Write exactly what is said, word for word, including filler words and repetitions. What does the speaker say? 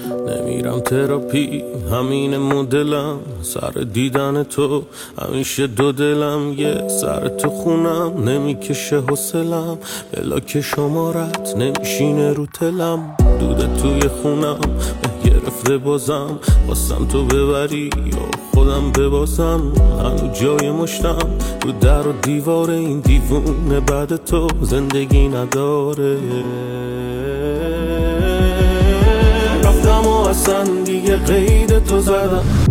نمیرم تراپی، همین مدلم. سر دیدن تو همیشه دو دلم، یه سر تو خونم نمیکشه حوصلم. بلاک شمارت نمیشینه رو تلم، دوده توی خونم گرفته بازم. خواستم تو ببری یا خودم ببازم، هنو جای مشتم رو در و دیوار. این دیوونه بعد تو زندگی نداره. رفتم و اصلا دیگه قید تو زدم،